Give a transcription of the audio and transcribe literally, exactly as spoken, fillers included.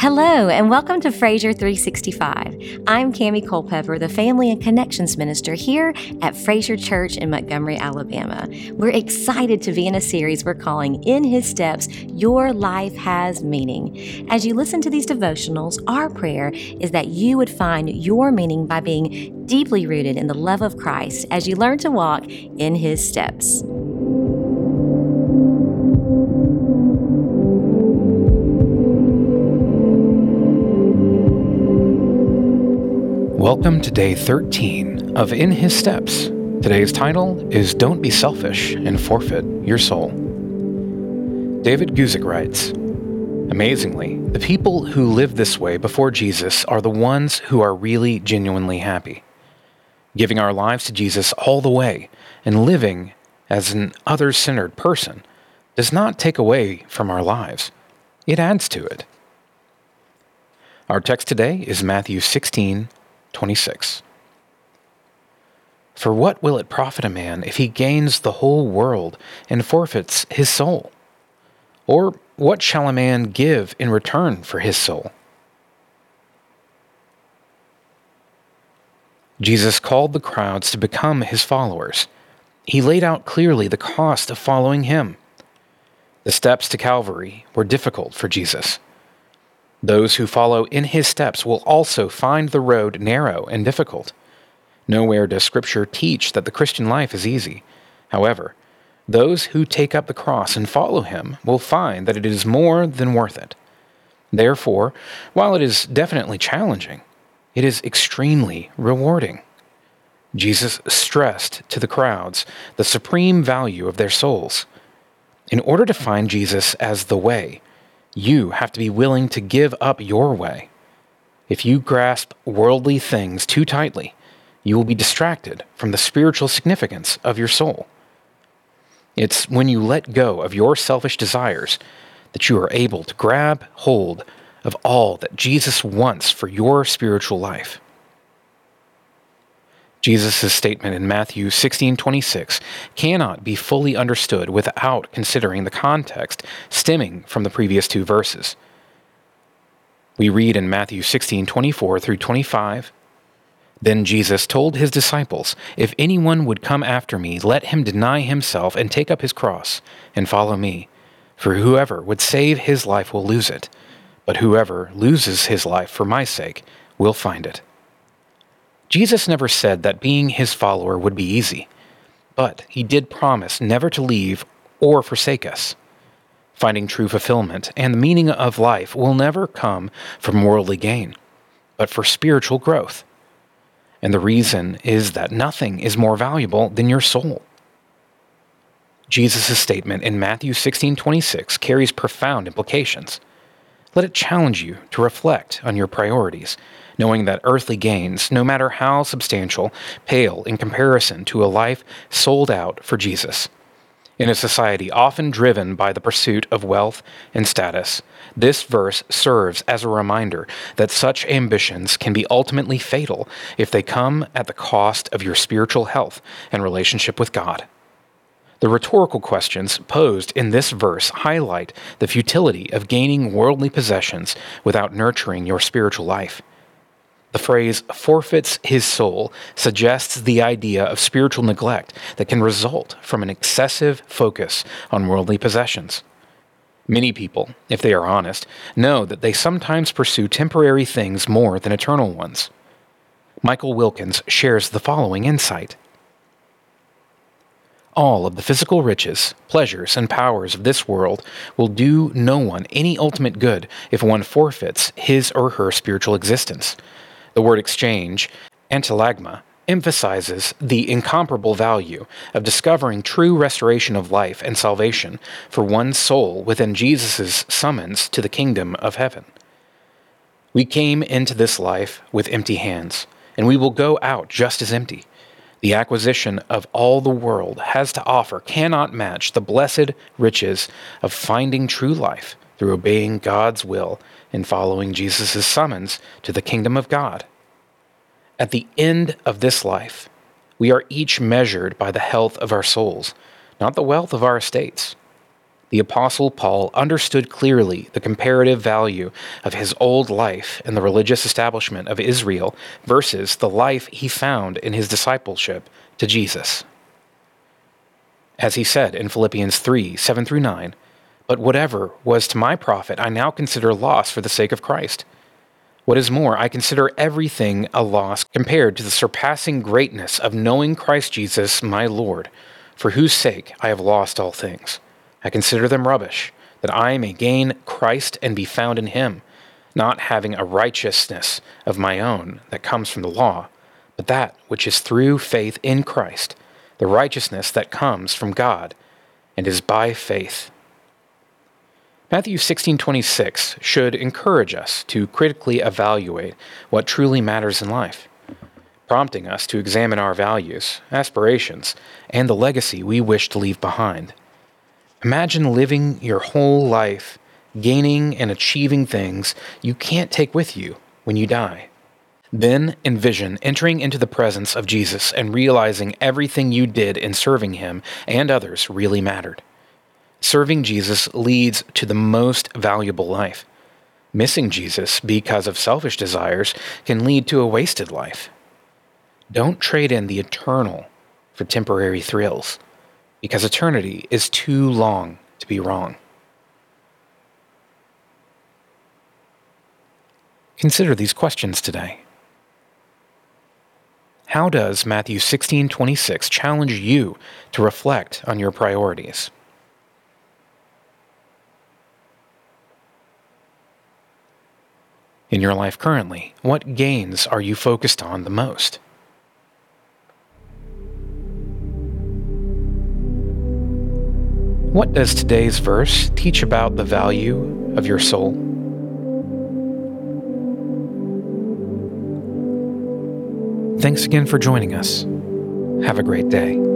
Hello, and welcome to Fraser three sixty-five. I'm Cami Culpepper, the Family and Connections Minister here at Fraser Church in Montgomery, Alabama. We're excited to be in a series we're calling In His Steps, Your Life Has Meaning. As you listen to these devotionals, our prayer is that you would find your meaning by being deeply rooted in the love of Christ as you learn to walk in His steps. Welcome to day thirteen of In His Steps. Today's title is Don't Be Selfish and Forfeit Your Soul. David Guzik writes, "Amazingly, the people who live this way before Jesus are the ones who are really genuinely happy. Giving our lives to Jesus all the way and living as an other-centered person does not take away from our lives. It adds to it." Our text today is Matthew sixteen, twenty-six. "For what will it profit a man if he gains the whole world and forfeits his soul? Or what shall a man give in return for his soul?" Jesus called the crowds to become his followers. He laid out clearly the cost of following him. The steps to Calvary were difficult for Jesus. Those who follow in his steps will also find the road narrow and difficult. Nowhere does Scripture teach that the Christian life is easy. However, those who take up the cross and follow him will find that it is more than worth it. Therefore, while it is definitely challenging, it is extremely rewarding. Jesus stressed to the crowds the supreme value of their souls. In order to find Jesus as the way, you have to be willing to give up your way. If you grasp worldly things too tightly, you will be distracted from the spiritual significance of your soul. It's when you let go of your selfish desires that you are able to grab hold of all that Jesus wants for your spiritual life. Jesus' statement in Matthew sixteen twenty-six cannot be fully understood without considering the context stemming from the previous two verses. We read in Matthew sixteen twenty-four through twenty-five, "Then Jesus told his disciples, 'If anyone would come after me, let him deny himself and take up his cross and follow me. For whoever would save his life will lose it, but whoever loses his life for my sake will find it.'" Jesus never said that being his follower would be easy, but he did promise never to leave or forsake us. Finding true fulfillment and the meaning of life will never come from worldly gain, but for spiritual growth. And the reason is that nothing is more valuable than your soul. Jesus' statement in Matthew sixteen twenty-six carries profound implications. Let it challenge you to reflect on your priorities, knowing that earthly gains, no matter how substantial, pale in comparison to a life sold out for Jesus. In a society often driven by the pursuit of wealth and status, this verse serves as a reminder that such ambitions can be ultimately fatal if they come at the cost of your spiritual health and relationship with God. The rhetorical questions posed in this verse highlight the futility of gaining worldly possessions without nurturing your spiritual life. The phrase "forfeits his soul" suggests the idea of spiritual neglect that can result from an excessive focus on worldly possessions. Many people, if they are honest, know that they sometimes pursue temporary things more than eternal ones. Michael Wilkins shares the following insight. "All of the physical riches, pleasures, and powers of this world will do no one any ultimate good if one forfeits his or her spiritual existence. The word exchange, antilagma, emphasizes the incomparable value of discovering true restoration of life and salvation for one's soul within Jesus' summons to the kingdom of heaven. We came into this life with empty hands, and we will go out just as empty. The acquisition of all the world has to offer cannot match the blessed riches of finding true life through obeying God's will and following Jesus' summons to the kingdom of God. At the end of this life, we are each measured by the health of our souls, not the wealth of our estates. The Apostle Paul understood clearly the comparative value of his old life in the religious establishment of Israel versus the life he found in his discipleship to Jesus. As he said in Philippians three, seven through nine, "But whatever was to my profit, I now consider loss for the sake of Christ. What is more, I consider everything a loss compared to the surpassing greatness of knowing Christ Jesus my Lord, for whose sake I have lost all things. I consider them rubbish, that I may gain Christ and be found in him, not having a righteousness of my own that comes from the law, but that which is through faith in Christ, the righteousness that comes from God and is by faith." Matthew sixteen twenty-six should encourage us to critically evaluate what truly matters in life, prompting us to examine our values, aspirations, and the legacy we wish to leave behind. Imagine living your whole life gaining and achieving things you can't take with you when you die. Then envision entering into the presence of Jesus and realizing everything you did in serving him and others really mattered. Serving Jesus leads to the most valuable life. Missing Jesus because of selfish desires can lead to a wasted life. Don't trade in the eternal for temporary thrills, because eternity is too long to be wrong. Consider these questions today. How does Matthew sixteen twenty-six challenge you to reflect on your priorities? In your life currently, what gains are you focused on the most? What does today's verse teach about the value of your soul? Thanks again for joining us. Have a great day.